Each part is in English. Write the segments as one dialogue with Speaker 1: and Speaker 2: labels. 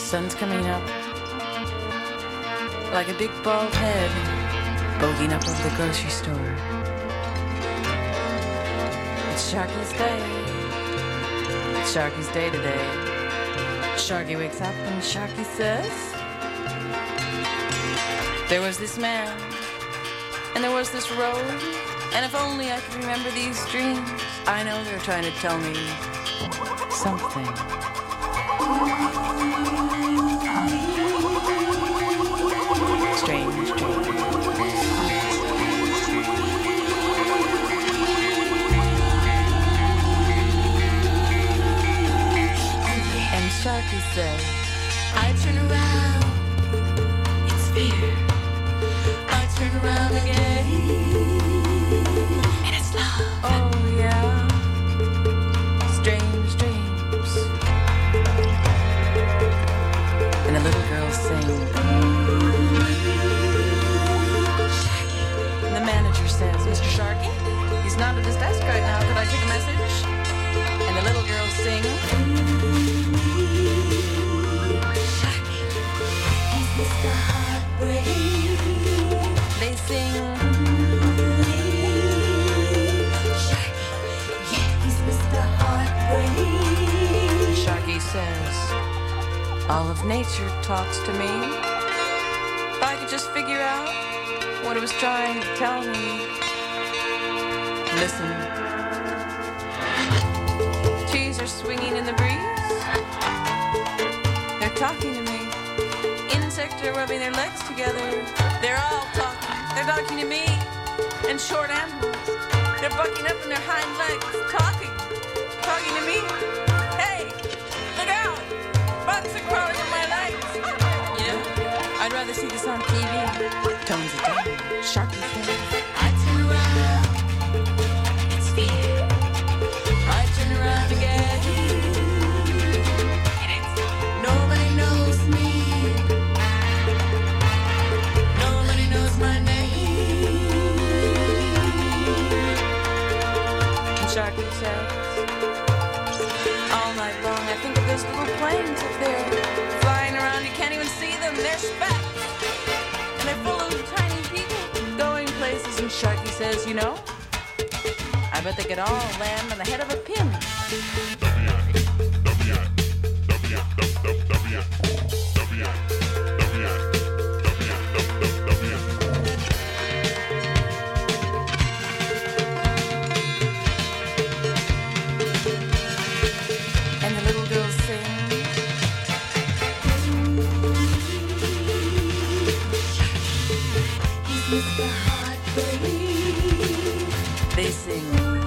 Speaker 1: Sun's coming up like a big bald head bulging up over the grocery store. It's Sharky's day. It's Sharky's day today. Sharky wakes up and Sharky says, there was this man, and there was this road, and if only I could remember these dreams. I know they're trying to tell me something. Strange dreams. And Sharky says, I turn around, it's fear. I turn around again, and it's love. Oh yeah, strange dreams. And the little girl sings. And the manager says, Mr. Sharky, he's not at his desk right now. Could I take a message? And the little girl sings. Sharky, is this the heartbreak? They sing. Sharky, yeah, he's Mr. Heartbreak. Sharky says, all of nature talks to me. If I could just figure out what it was trying to tell me. Listen. Trees are swinging in the breeze. They're talking to me. Insects are rubbing their legs together. They're all talking. They're talking to me. And short animals, they're bucking up in their hind legs, talking to me. Hey, look out! Bugs are crawling on my legs. You know, I'd rather see this on TV. Tones it down. Sharky says, I turn around. It's fear. I turn around again. And it's nobody knows me. Nobody knows my name. And Sharky says, all night long I think of those little planes up there flying around. You can't even see them. They're specks. And they're full of tiny people going places. And Sharky says, you know, I bet they could all land on the head of a pin. And the little girls sing. He's Mr. Heartbreak. They sing.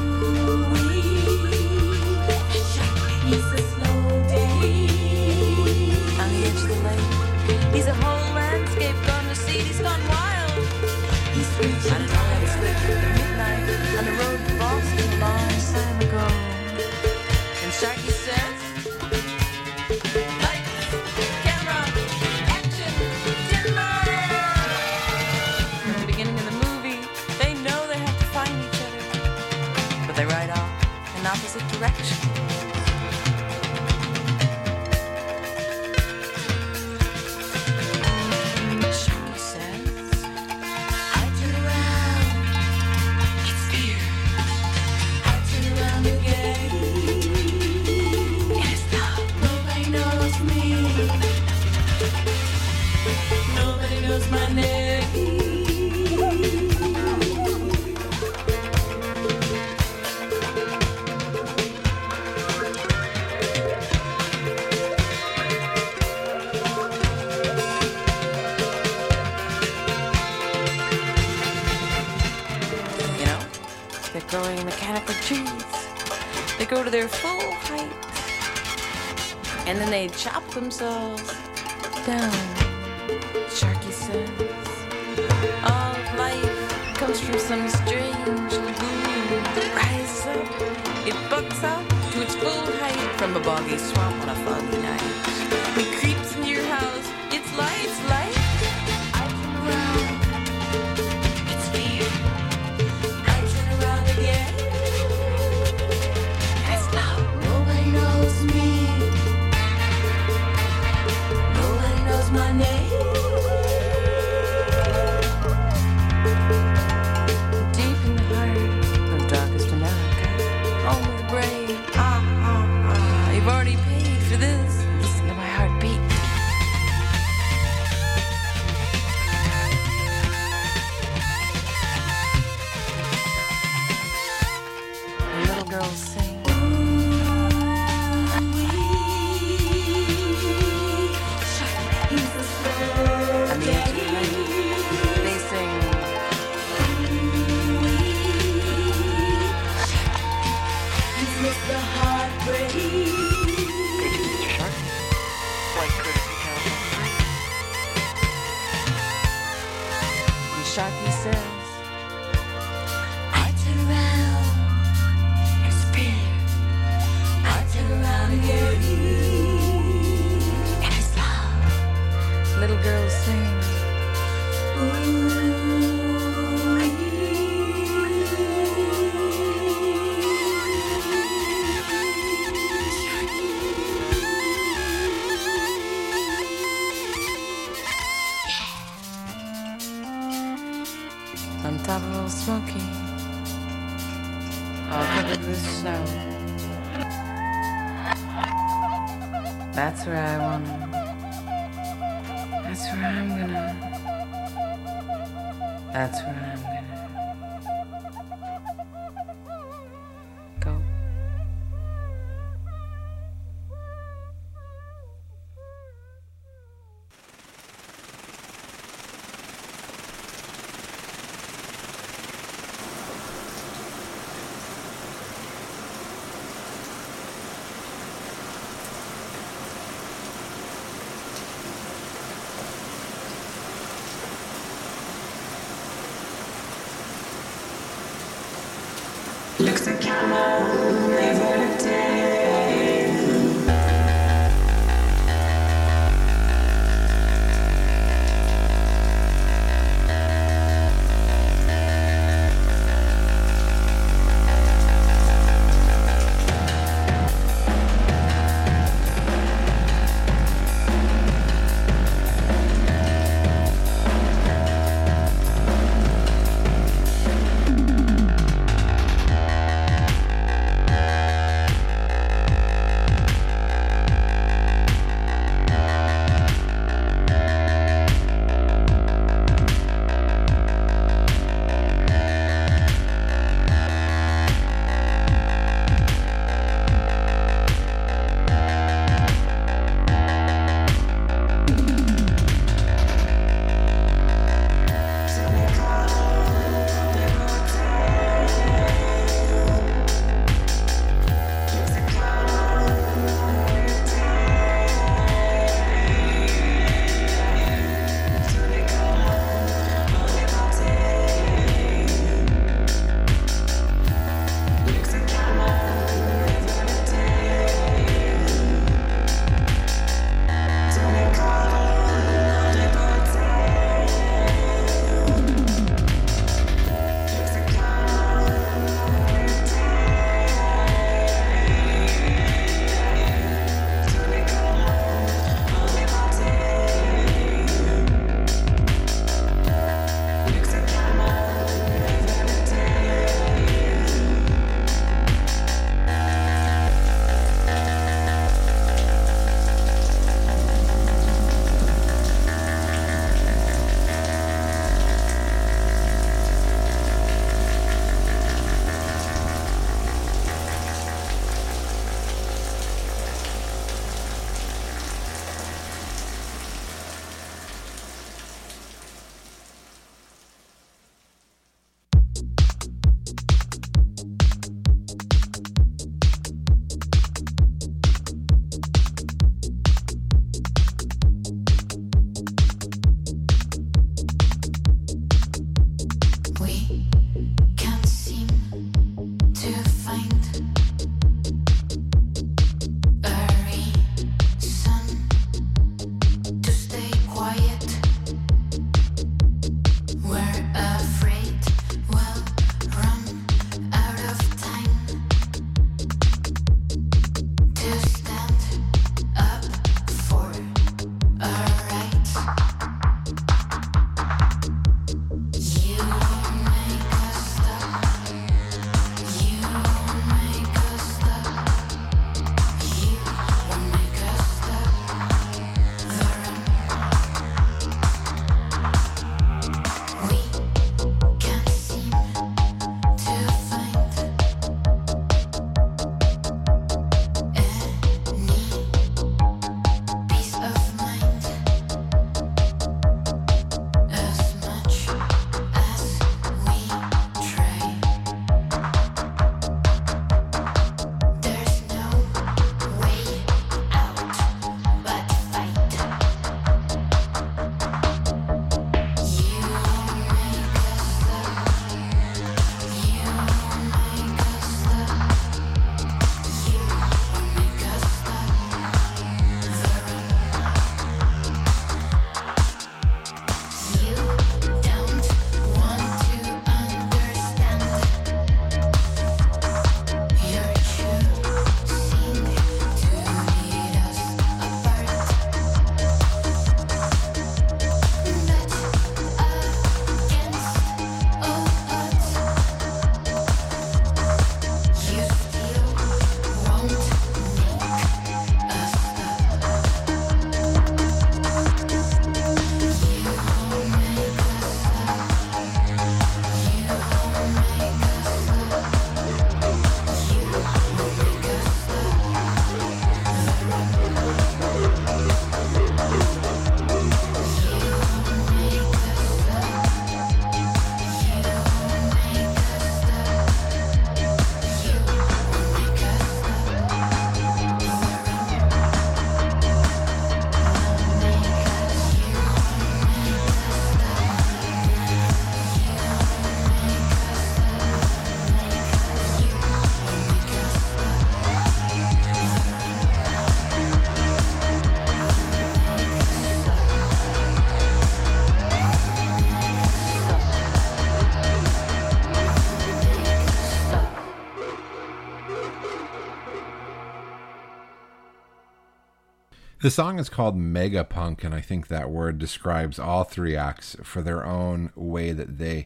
Speaker 1: He's a slow day. On the edge of the lake, he's a whole landscape gone to seed. He's gone wild. He's reaching. I don't know how to slip through the midnight on the road to Boston a long time ago. And Sharky says, lights, camera, action, timber. From the beginning of the movie, they know they have to find each other, but they ride off in opposite directions. Sharky says, I turn around, it's fear. I turn around again, and it's love. Nobody knows me. Nobody knows my name. You know, they're growing mechanical trees. They grow to their full height, and then they chop themselves down. Sharky says, all of life comes from some strange lagoon. It rises up, it bucks up to its full height from a boggy swamp on a foggy night. It creeps into your house, it's light, it's light. I turn around, it's fear. I turn around again, and it's love. Nobody knows me. my name. Deep in the heart of darkest America, home of the brave. You've already paid for this. Listen to my heartbeat. The little girls sing. Sharpie says, I turn around and spin. I turn around again and I smile. Little girls sing. On top of Old Smoky, all covered with snow. That's where I wanna. That's where I'm gonna. That's where I'm gonna go. Looks like camel, never looked at.
Speaker 2: The song is called Megapunk, and I think that word describes all three acts for their own way that they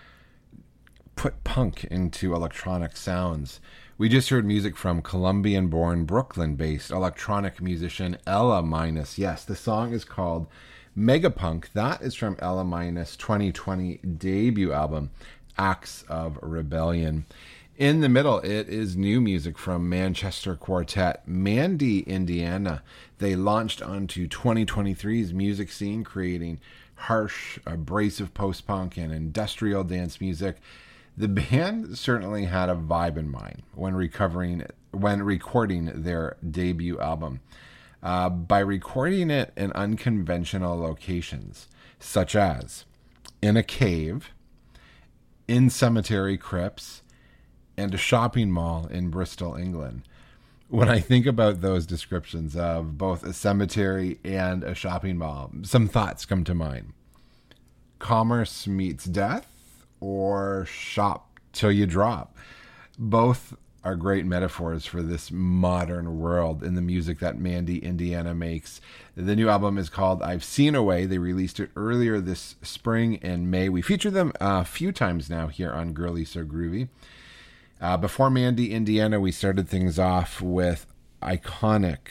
Speaker 2: put punk into electronic sounds. We just heard music from Colombian-born, Brooklyn-based electronic musician Ella Minus. Yes, the song is called Megapunk. That is from Ella Minus' 2020 debut album, Acts of Rebellion. In the middle, it is new music from Manchester quartet Mandy, Indiana. They launched onto 2023's music scene, creating harsh, abrasive post-punk and industrial dance music. The band certainly had a vibe in mind when recording their debut album. By recording it in unconventional locations, such as in a cave, in cemetery crypts, and a shopping mall in Bristol, England. When I think about those descriptions of both a cemetery and a shopping mall, some thoughts come to mind. Commerce meets death, or shop till you drop. Both are great metaphors for this modern world in the music that Mandy, Indiana makes. The new album is called I've Seen a Way. They released it earlier this spring in May. We featured them a few times now here on Girly So Groovy. Before Mandy, Indiana, we started things off with iconic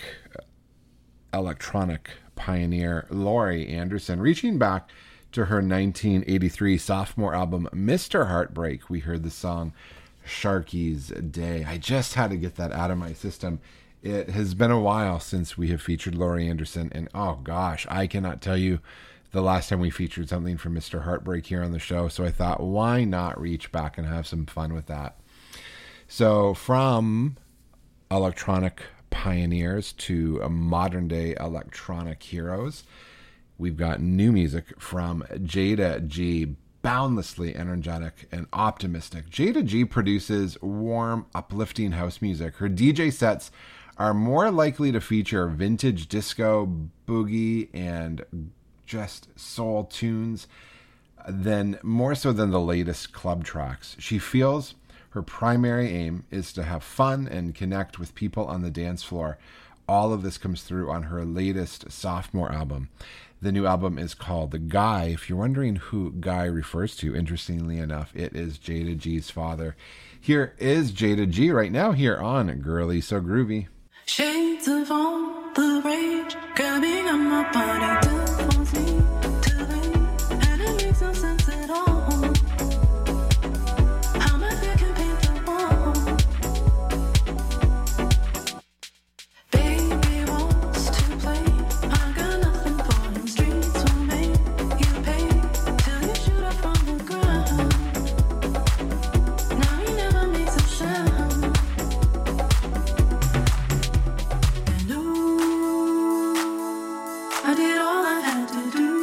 Speaker 2: electronic pioneer Laurie Anderson, reaching back to her 1983 sophomore album, Mr. Heartbreak. We heard the song Sharky's Day. I just had to get that out of my system. It has been a while since we have featured Laurie Anderson, and oh gosh, I cannot tell you the last time we featured something from Mr. Heartbreak here on the show, so I thought, why not reach back and have some fun with that? So from electronic pioneers to modern-day electronic heroes, we've got new music from Jada G, boundlessly energetic and optimistic. Jada G produces warm, uplifting house music. Her DJ sets are more likely to feature vintage disco, boogie, and just soul tunes more so than the latest club tracks. She feels her primary aim is to have fun and connect with people on the dance floor. All of this comes through on her latest sophomore album. The new album is called The Guy. If you're wondering who Guy refers to, interestingly enough, it is Jada G's father. Here is Jada G right now here on Girly So Groovy.
Speaker 3: Shades of all the rage, grabbing on my body, tells me to leave, and it makes no sense at all. How my fear can paint the wall. Baby wants to play, I got nothing for him. Streets will make you pay till you shoot up on the ground. Now he never makes a sound. I did all I had to do,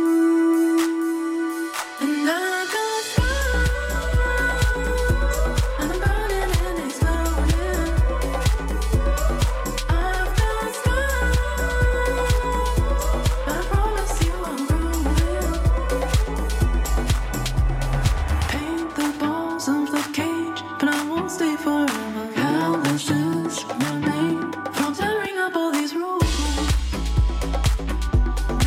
Speaker 3: and I got scars, and I'm burning and exploding. I've got scars, but I promise you I'm growing. Paint the balls of the cage, but I won't stay forever. Callous is my name, from tearing up all these rules.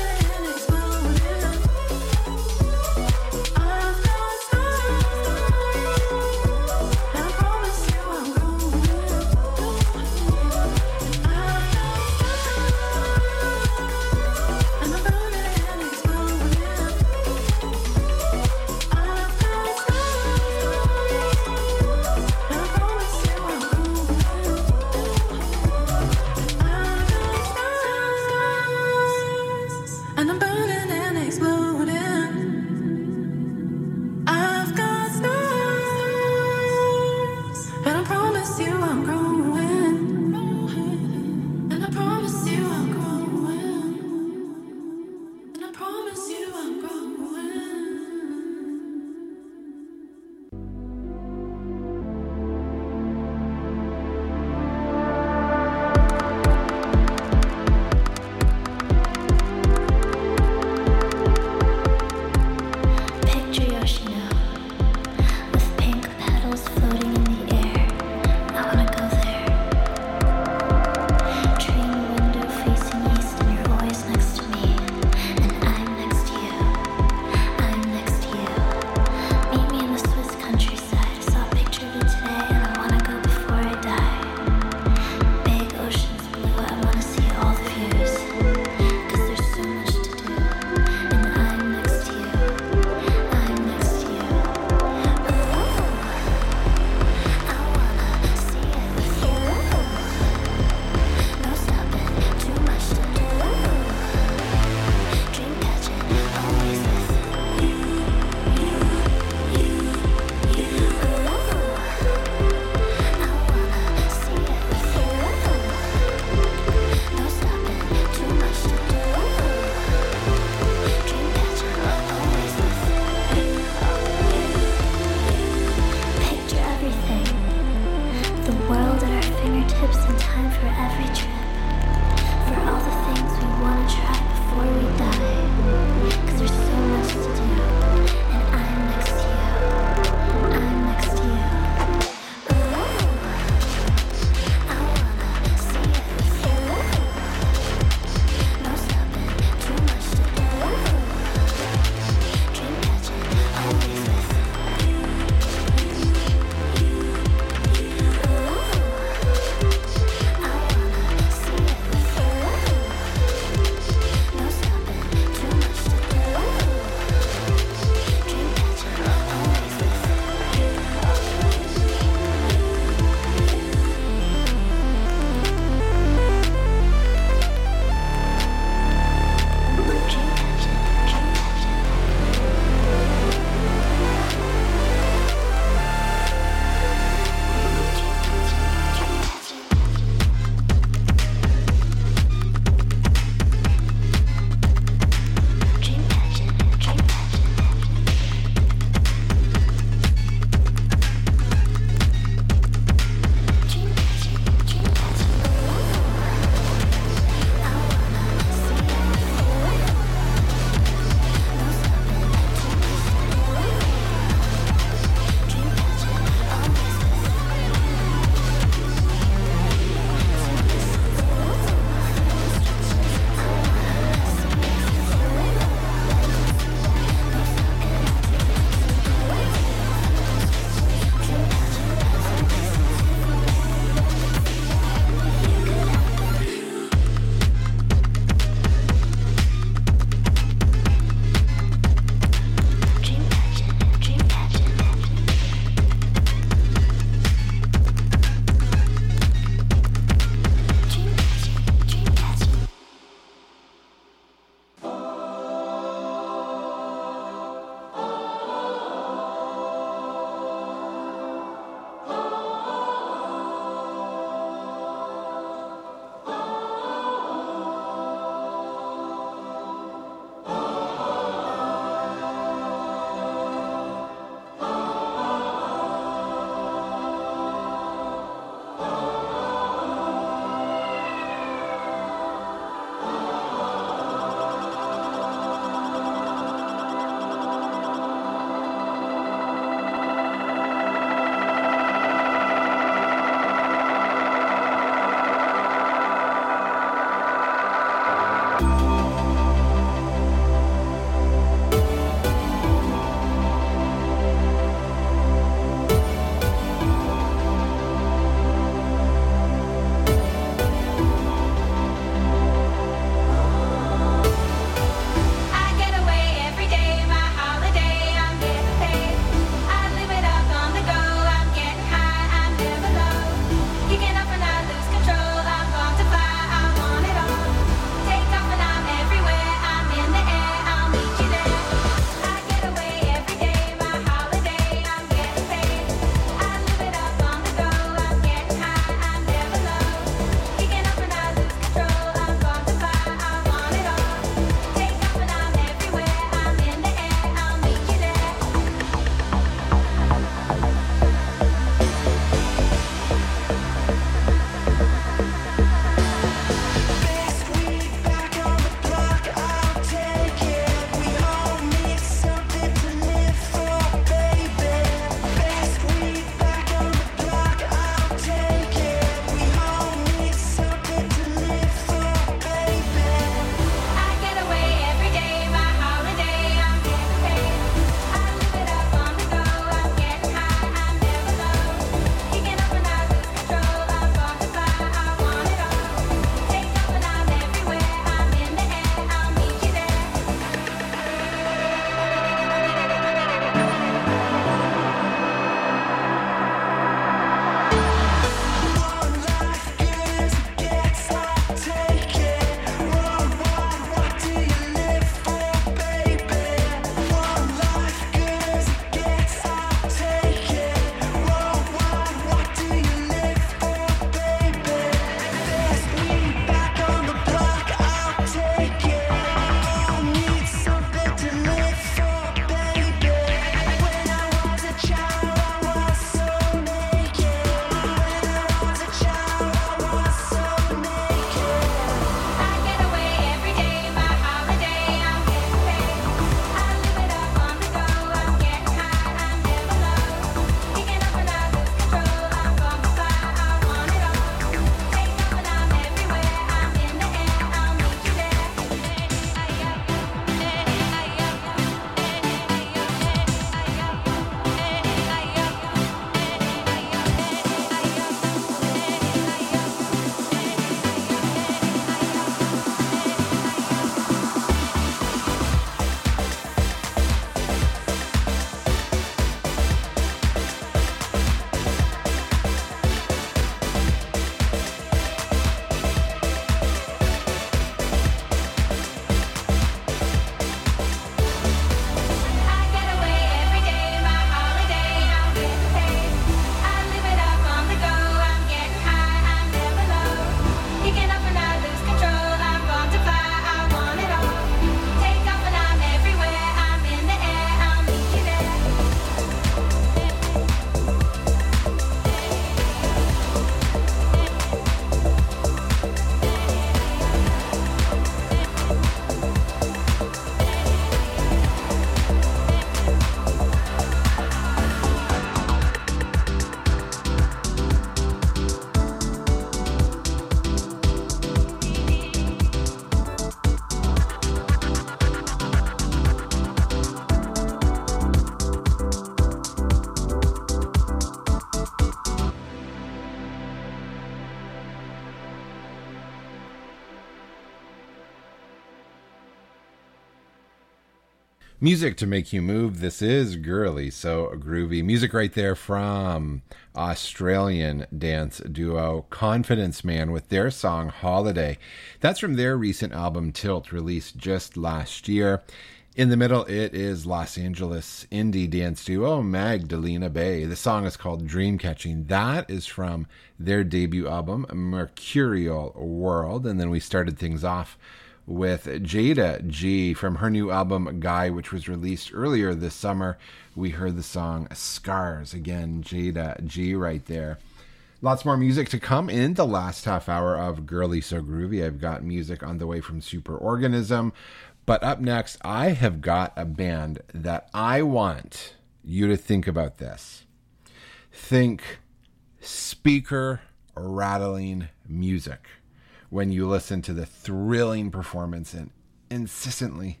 Speaker 2: Music to make you move. This is Girly So Groovy. Music right there from Australian dance duo Confidence Man with their song Holiday. That's from their recent album Tilt, released just last year. In the middle, it is Los Angeles indie dance duo Magdalena Bay. The song is called Dreamcatching. That is from their debut album Mercurial World. And then we started things off with Jada G from her new album Guy, which was released earlier this summer. We heard the song Scars. Again, Jada G right there. Lots more music to come in the last half hour of Girly So Groovy. I've got music on the way from Superorganism. But up next, I have got a band that I want you to think about this. Think speaker rattling music when you listen to the thrilling performance and insistently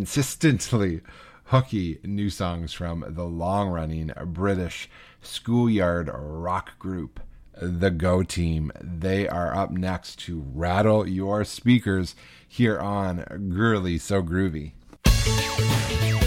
Speaker 2: hooky new songs from the long-running British schoolyard rock group, The Go Team. They are up next to rattle your speakers here on Girly So Groovy.